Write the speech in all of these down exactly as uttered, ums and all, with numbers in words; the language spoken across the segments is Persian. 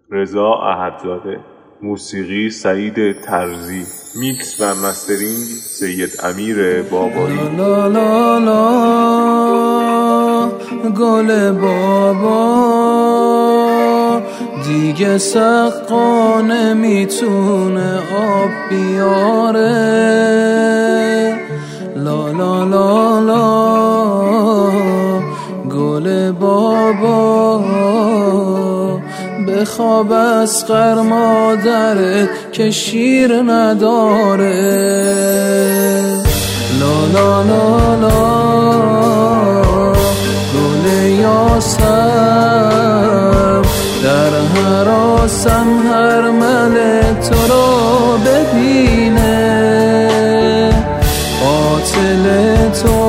رضا احدزاده. موسیقی سعید ترزی. میکس و مسترینگ سید امیر بابایی. لا لا لا گل بابا دیگه سقا نمیتونه آب بیاره. لا لا لا لا گل بابا بخواب از غر مادرت که شیر نداره. لا لا لا لا گل یاسم در هراسم هر مل تو رو ببینه. قاتل تو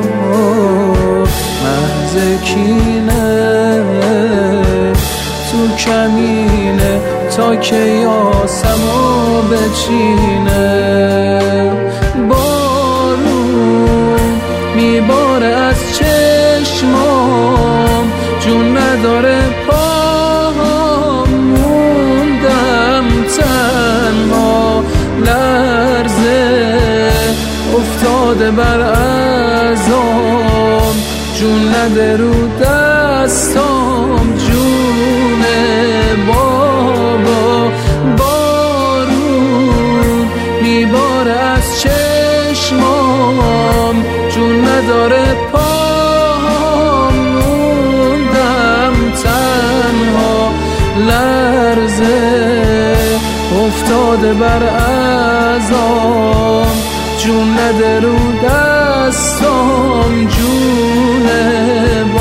محض کینه تو کمینه تا که یاسمو بچینه. بارون میباره از چشمام جون نداره پاهم موندم تنها لرزه افتاده بر اعضام جون نده رو دستام جون بابا. بارون میباره از چشمام جون نداره پاهم موندم تنها لرزه افتاده بر اعضام جون نده رو دستام جون